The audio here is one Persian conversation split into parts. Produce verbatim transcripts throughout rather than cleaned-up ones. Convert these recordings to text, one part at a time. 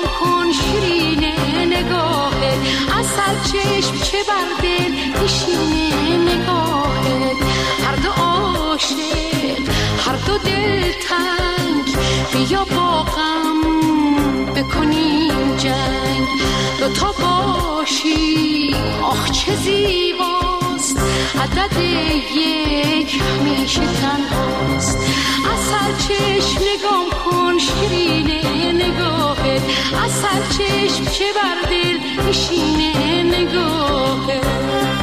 کن شیرین نگاهت، اصل چشم چه بر دل نشینه نگاهت. هر دو عاشق هر دو دل تنگ، بیا با غم بکنیم جنگ. دو تا باشی آخ چه زیباست، عدد یک همیشه تنهاست. اصل چشم نگام کن شیرین نگاهت، اصل چشم چه بر دل نشینه نگاهت.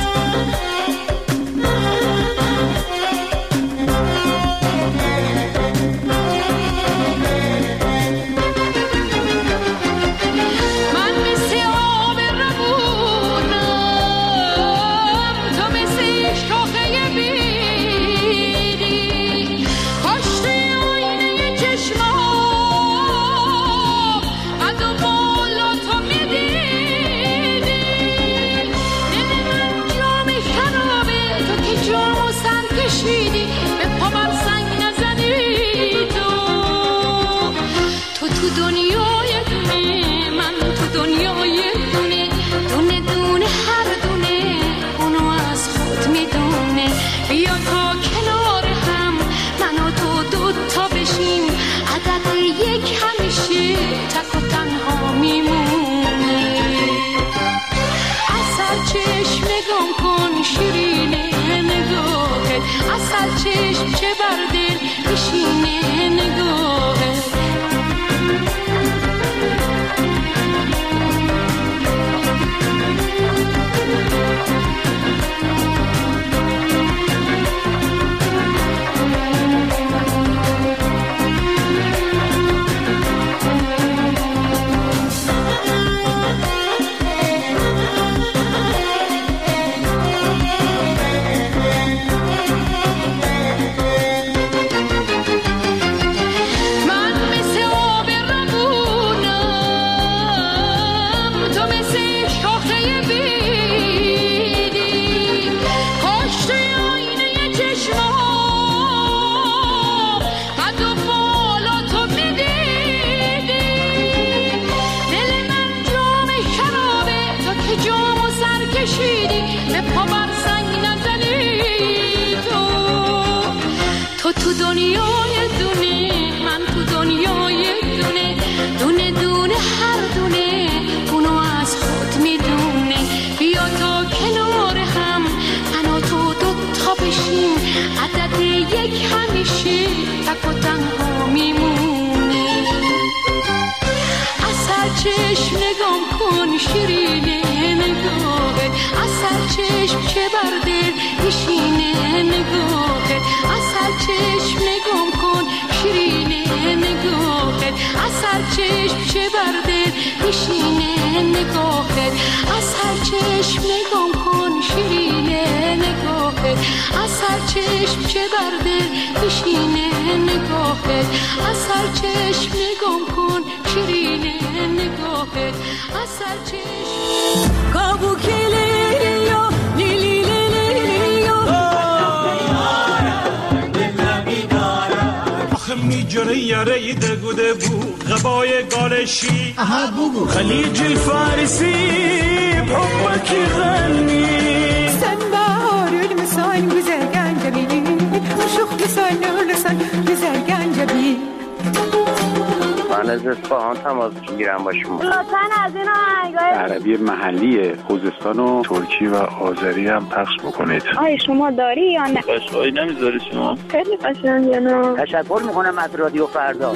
چشم چه بر دل نشینه نگاهت. چشم نگام کن شیرین نگاهت، اصل چشم چه بر دل نشینه نگاهت. اصل چشم نگام کن شیرین نگاهت، اصل چشم چه بر دل نشینه نگاهت. اصل چشم نگام کن شیرین نگاهت، اصل چشم چه بر دل نشینه نگاهت. اصل چشم نگام کن شیرین نگاهت، اصل چشم کابوکیلیو لیلی لیلیو آخه میجره یاره دگوده بو غبای گالشی خلیج الفارسی بحبك غني سنبار المسان güzel gencebili aşık güzel nurlusan güzel gencebili. من از اصفهان تماس میگیرم با شما. لطفاً از این آهنگای عربی محلی خوزستان و ترکی و آذری هم پخش بکنید. آیا شما داری یا نه؟ قشنگی نمیذاری شما؟ خیلی قشنگه نه. تشکر میکنم از رادیو فردا.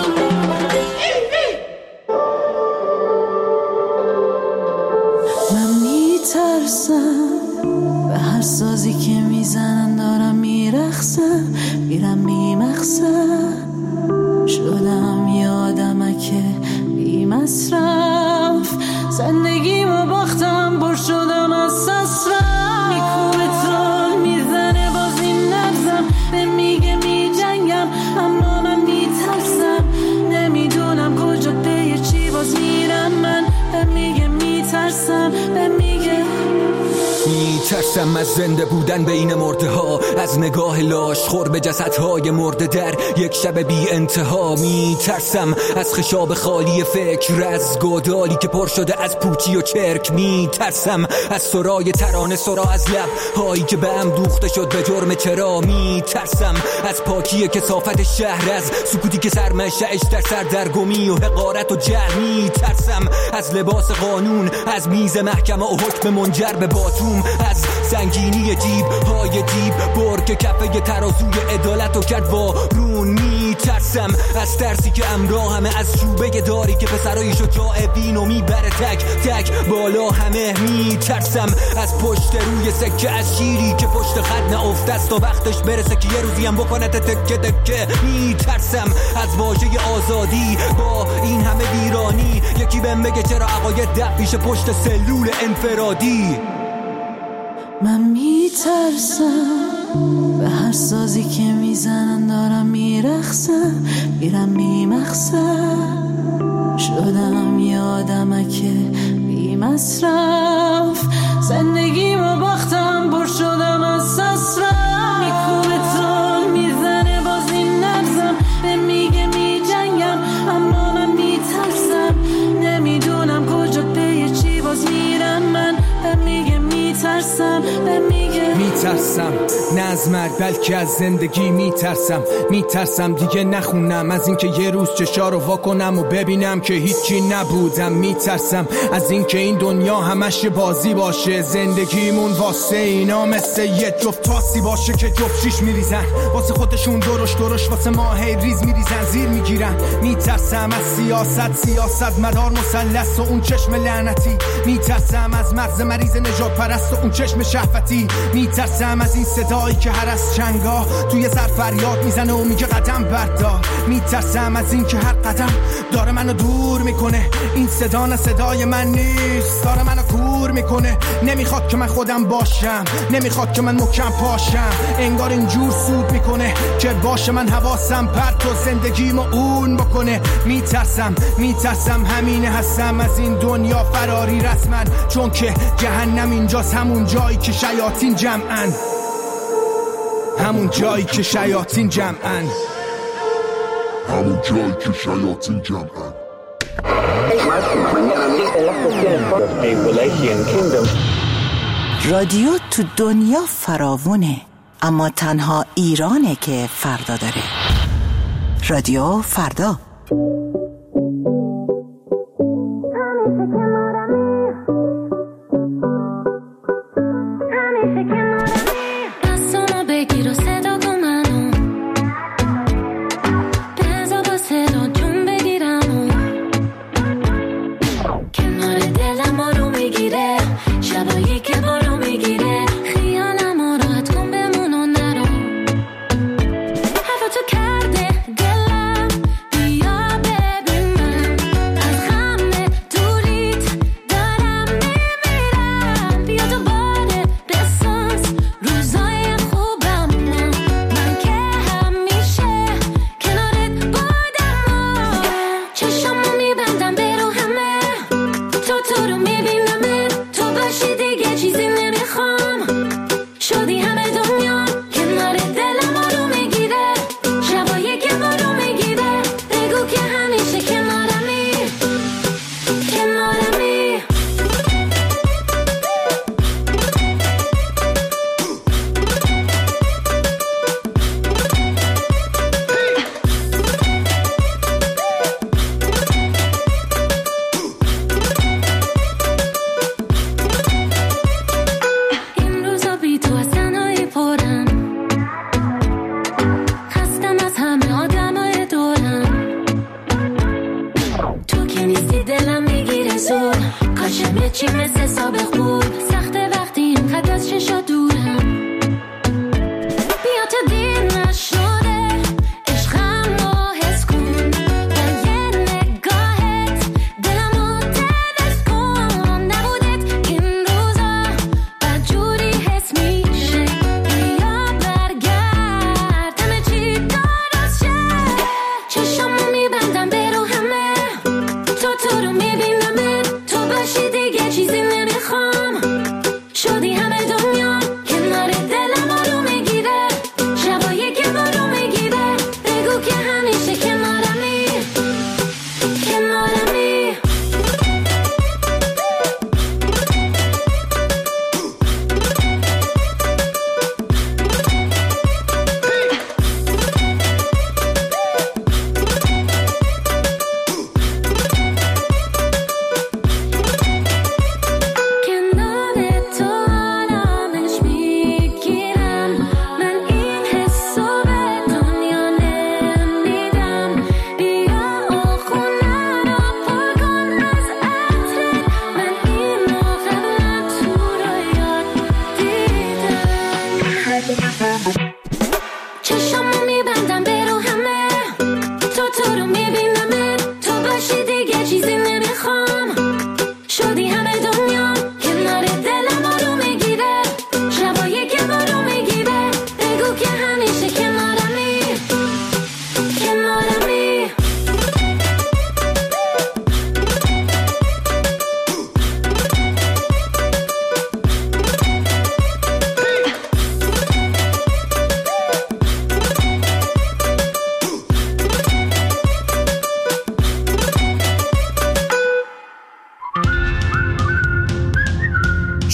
من میترسم به هر سازی که میزنن دارم میرخصم میرم بیمقصد شدم یادمه که بی مصرف زندگیمو باختم بر شدم از سسرم میکوبه تون میزنه باز این نبزم به میگه میجنگم اما من میترسم نمیدونم کجا به چی باز میرم من به میگه میترسم به میگه میترسم میترسم از زنده بودن بین مرده ها، از نگاه لاش خور به جسدهای مرده در یک شب بی انتها. میترسم از خشاب خالی فکر، از گودالی که پر شده از پوچی و چرک. میترسم از سرای ترانه، سرا از لب هایی که به هم دوخته شد به جرم چرا. میترسم از پاکی کثافت شهر، از سکوتی که سرمشه‌اش در سردرگمی و حقارت و جهل. میترسم از لباس قانون، از میز محکمه و حکم منجر به باتوم، از سنگینی جیب های دیب برگ کفه ترازوی عدالت و کرد وارون. میترسم از ترسی که امراه همه، از چوبه داری که پسرای شجاع بینو میبره تک تک بالا همه. میترسم از پشت روی سکه، از شیری که پشت خط نافته است و وقتش برسه که یه روزی هم بکنه تکه تکه. میترسم از واژه آزادی با این همه ویرانی، یکی بهم بگه چرا عقاید دب پیش پشت سلول انفرادی. من میترسم به هر سازی که میزنن دارم میرخصم، میرم بی مقصد شدم یادمه که بی مصرف زندگی ما باختم، پر شدم از سسرم. میکوبه تون میزنه باز این نبزم، به میگه میجنگم اما من میترسم، نمیدونم کجا پی چی باز میرم من. به میگه میترسم، به میگه میترسم نه از مرگ بلکه از زندگی میترسم. میترسم دیگه نخونم از اینکه یه روز چشا رو وا کنم و ببینم که هیچی نبودم. میترسم از اینکه این دنیا همش بازی باشه، زندگیمون واسه اینا مثل یه جفت تاسی باشه که جفت شیش میریزن واسه خودشون، درش درش واسه ما هی ریز میریزن زیر میگیرن. میترسم از سیاست، سیاست مدار مثلث و اون چشم لعنتی. میترسم از مغز مریض نجات پرست و اون چشم شهوتی. میترسم از این صدایی که هر از چنگا توی سر فریاد میزنه و میگه قدم بردار. میترسم از این که هر قدم داره منو دور میکنه، این صدا نه صدای من نیست، داره منو کور میکنه. نمیخواد که من خودم باشم، نمیخواد که من محکم پاشم، انگار اینجور سود میکنه که باشه من حواسم پرت و زندگیمو اون بکنه. میترسم میترسم همینه هستم از این دنیا فراری رسما، چون که جهنم اینجاست، همون جایی که شیاطین جمعن، همون جایی که شیاطین جمعن، همون جایی که شیاطین جمعن. رادیو تو دنیا فراوونه، اما تنها ایرانه که فردا داره. رادیو فردا.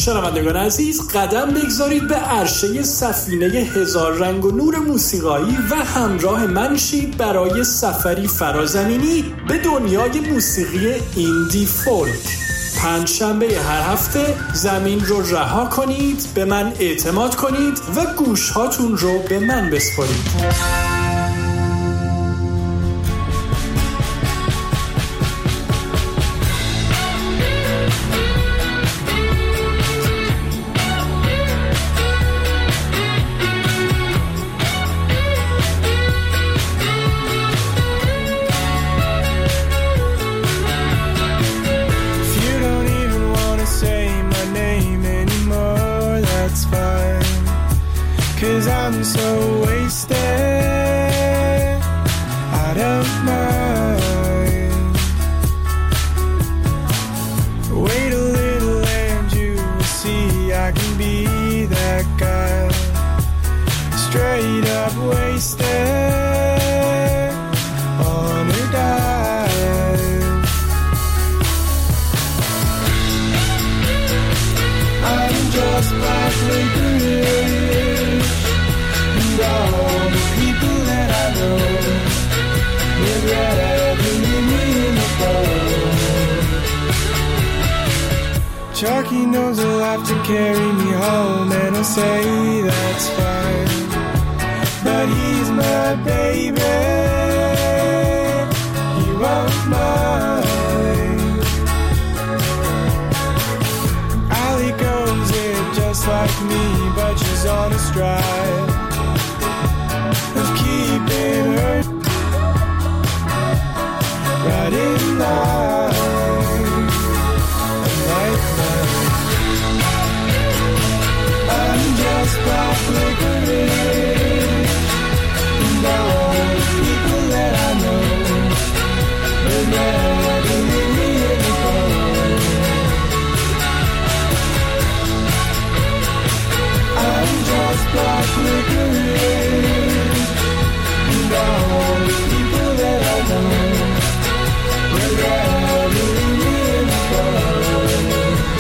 شنوندگان عزیز، قدم بگذارید به عرشه سفینه هزار رنگ و نور موسیقایی و همراه من شید برای سفری فرازمینی به دنیای موسیقی ایندی فولک. پنج شنبه هر هفته زمین رو رها کنید، به من اعتماد کنید و گوش هاتون رو به من بسپارید. Cause I'm so wasted, out of mind. Wait a little and you will see I can be that guy. Straight up wasted on a dive. I'm just black licorice. All the people that I know would rather leave me in the cold. Chucky knows he'll have to carry me home, and I'll say that's fine. But he's my baby, he won't mind. Allie goes it just like me, but she's on a stride of keeping her right in line, like that. I'm just black licorice, and all the people that I know would rather leave me in the cold. I'm just black licorice, and all the people that I know would rather leave me in the cold.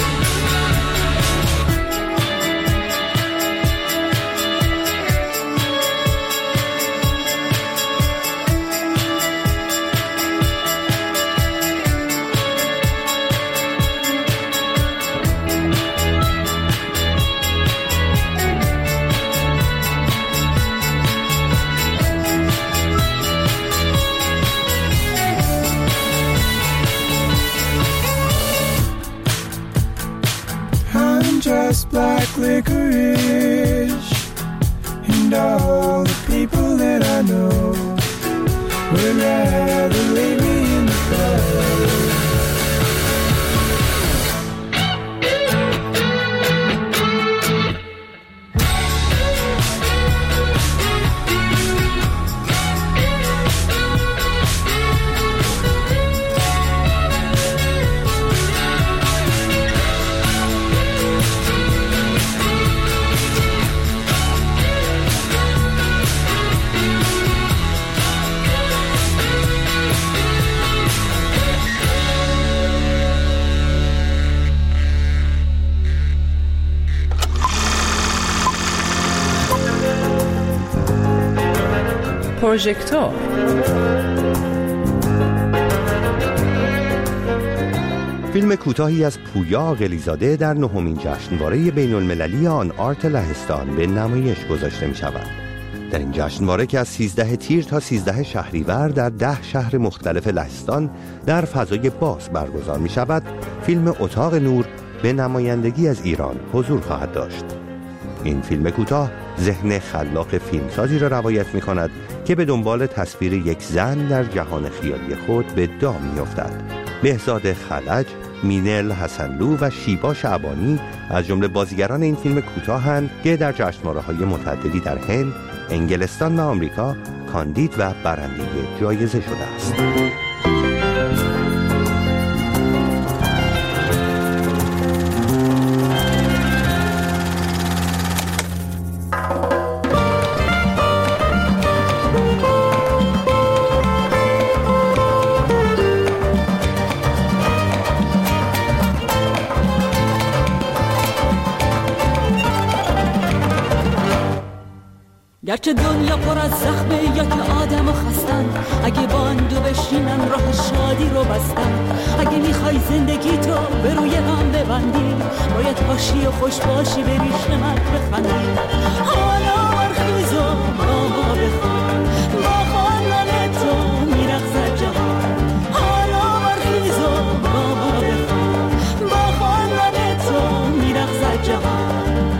Just black licorice, and all the people that I know would rather leave me in the cold. پروژکتور فیلم کوتاهی از پویا عاقلی‌زاده در نهمین جشنواره بین‌المللی آن آرت لهستان به نمایش گذاشته می شود. در این جشنواره که از سیزده تیر تا سیزده شهریور در ده شهر مختلف لهستان در فضای باز برگزار می شود، فیلم اتاق نور به نمایندگی از ایران حضور خواهد داشت. این فیلم کوتاه ذهن خلاق فیلمسازی را روایت می کند که به دنبال تصویر یک زن در جهان خیالی خود به دام می افتد. بهزاد خلج، مینل حسنلو و شیبا شعبانی از جمله بازیگران این فیلم کوتاه‌اند که در جشنواره‌های متعددی در هند، انگلستان و آمریکا کاندید و برنده جایزه شده است. گرچه دنیا پر از زخمه یا که آدم و خستن، اگه با اندو بشینن راه شادی رو بستن. اگه میخوای زندگی تو به روی هم ببندی، باید باشی و خوش باشی بری شمک بخندی. حالا برخیز و با ما بخوان، با خواندن تو میرقصد جهان. حالا برخیز و با ما بخوان، با خواندن تو میرقصد جهان.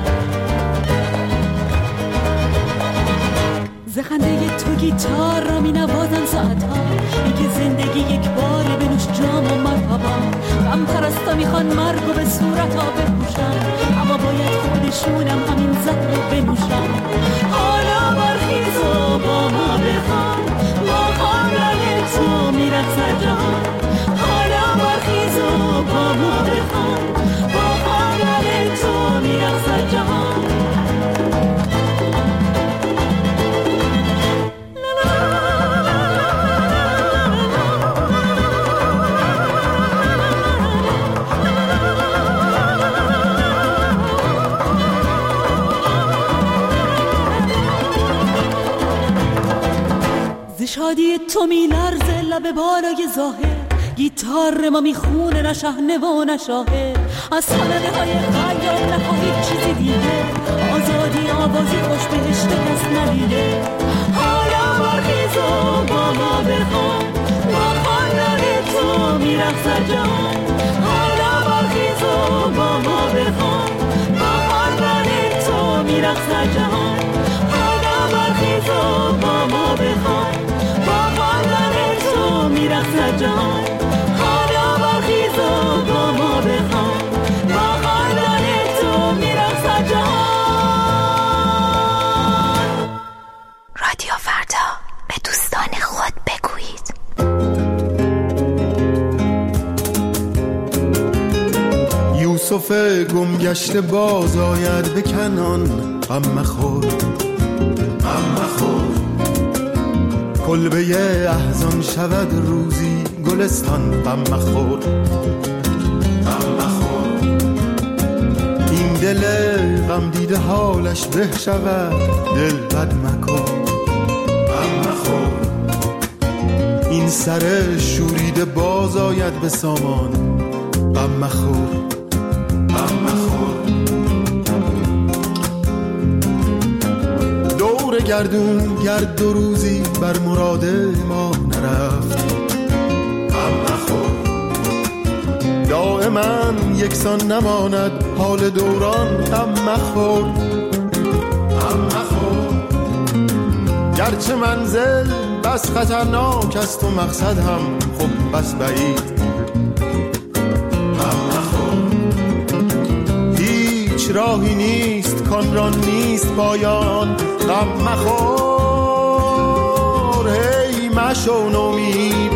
زخنده تو گیتار را می نوازم ساعتها، میگه زندگی یک باره بنوش جام و مرحبا. غم پرستا میخوان مرگ و به صورتا بپوشن، اما باید خودشونم همین زهر رو بنوشن. حالا برخیز و با ما بخوان، با خواندن تو میرقصد جهان. حالا برخیز و با ما بخوان، با خواندن تو میرقصد جهان. شادی تو می لرزه لب بالای ظاهر، گیتار ما میخونه نه شهنه و نه شاهه. از خانده های خیال نخواهید چیزی دیگه، آزادی آوازی خوش بهشت کس ندیده. حالا برخیز و با ما بخوان، با خواندن تو میرقصد جهان. حالا برخیز و با ما بخوان، با خواندن تو میرقصد جهان. حالا برخیز و با ما بخوان، میرقصد جهان. حالا برخیز و با ما بخوان، با خواندن تو میرقصد جهان. رادیو فردا، به دوستان خود بگویید. یوسف گم گشته باز آید به کنعان، غم مخور غم مخور. کلبه احزان شود روزی گلستان، غم مخور غم مخور. این دل غم دیده حالش به شود، دل بد مکن غم مخور. این سر شوریده باز آید به سامان، غم مخور غم مخور. دور گردون گرد دو روزی بر مراد ما نرفت، غم مخور. دائما یکسان نماند حال دوران، غم مخور غم مخور. گرچه منزل بس خطرناک است و مقصد هم خب بس بعید، غم مخور. هیچ راهی نیست کان را نیست پایان، غم مخور. هی مشو نومید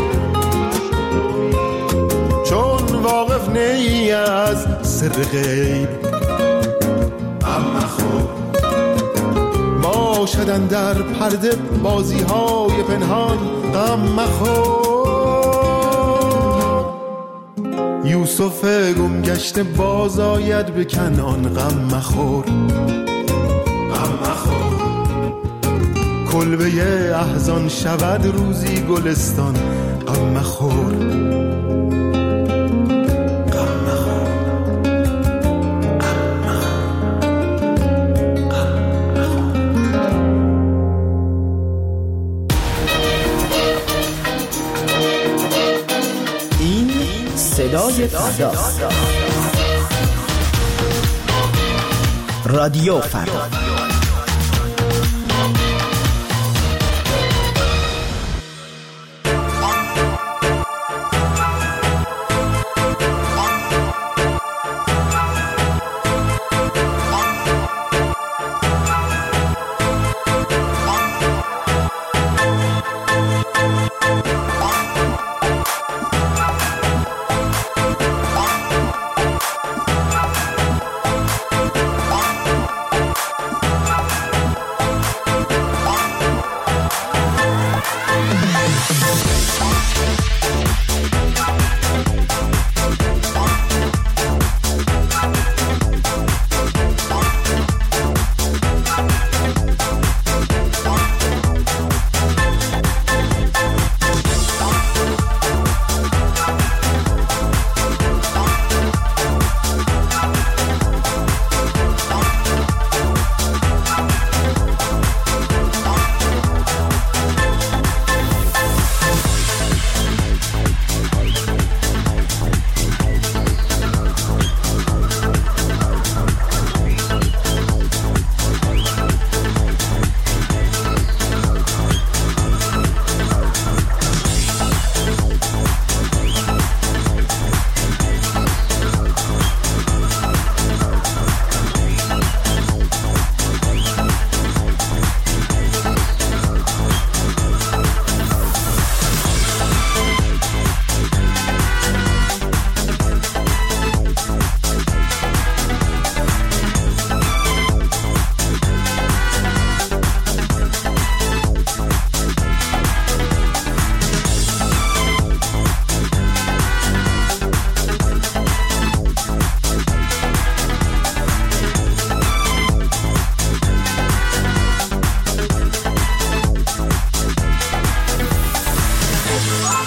چون واقف نی از سر غیب، غم مخور. باشدن در پرده بازی های پنهان، غم مخور. یوسف گم گشته باز آید به کنعان، غم مخور غم مخور. کلبه احزان شود روزی گلستان، غم مخور غم مخور. این صدای فرداست. رادیو فردا.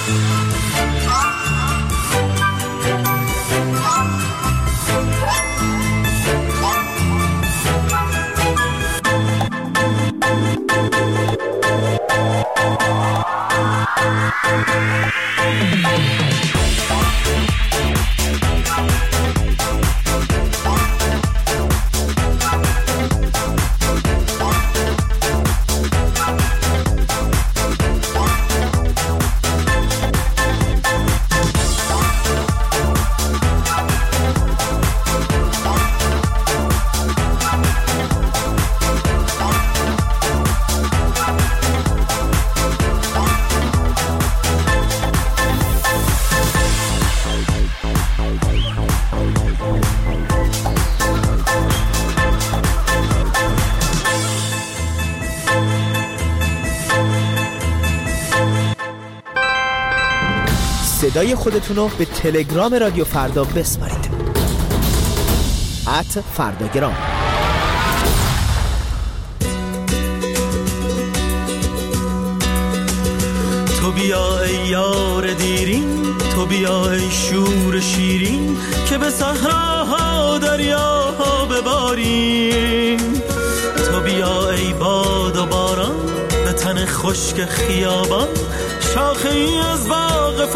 صدای خودتون رو به تلگرام رادیو فردا بسپارید. ات فرداگرام. تو بیا ای یار دیرین، تو بیا ای شور شیرین، که به صحراها دریاها بباریم. تو بیا ای باد و باران، به تن خشک خیابان، شاخه ای از باغ